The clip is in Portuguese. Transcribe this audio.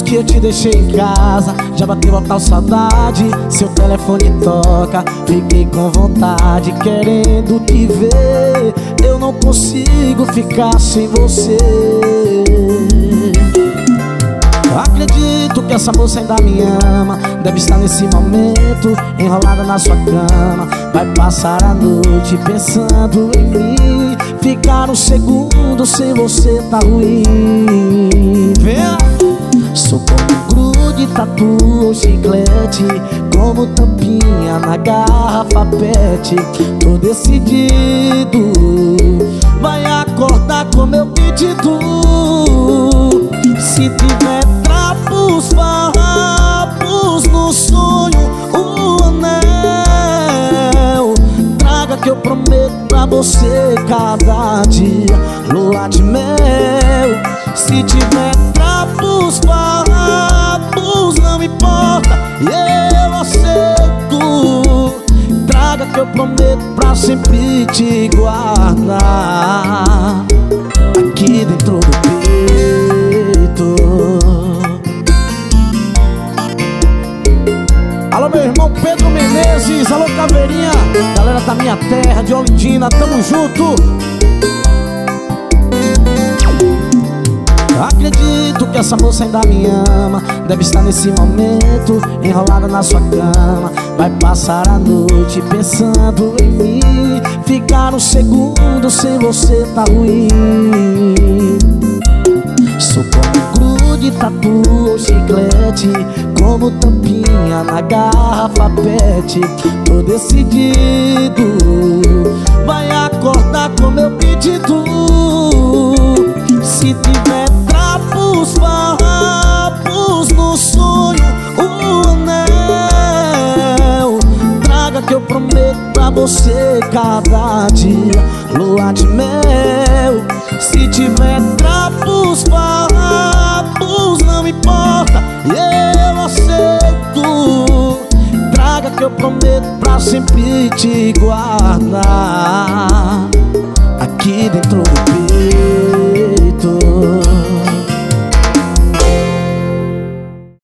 que eu te deixei em casa, já bateu a tal saudade. Seu telefone toca, fiquei com vontade, querendo te ver. Eu não consigo ficar sem você. Acredito que essa moça ainda me ama, deve estar nesse momento enrolada na sua cama. Vai passar a noite pensando em mim. Ficar um segundo sem você tá ruim. Venha! Sou como grude, tatu ou chiclete, como tampinha na garrafa pet. Tô decidido, vai acordar com meu pedido. Se tiver trapos, farrapos no sonho, o anel, traga que eu prometo pra você cada dia lua de mel. Se tiver trapos, farrapos, não importa, eu aceito. Traga que eu prometo pra sempre te guardar aqui dentro do peito. Alô, meu irmão Pedro Menezes, alô, Caveirinha, galera da minha terra, de Olindina, tamo junto. Acredito que essa moça ainda me ama, deve estar nesse momento enrolada na sua cama. Vai passar a noite pensando em mim. Ficar um segundo sem você tá ruim. Sou como grude, tatu ou chiclete, como tampinha na garrafa pet. Tô decidido, vai acordar com meu pedido. Se tiver trapos, farrapos no sonho, o anel, traga que eu prometo pra você cada dia lua de mel. Se tiver trapos, farrapos, não importa, eu aceito. Traga que eu prometo pra sempre te guardar aqui dentro do peito.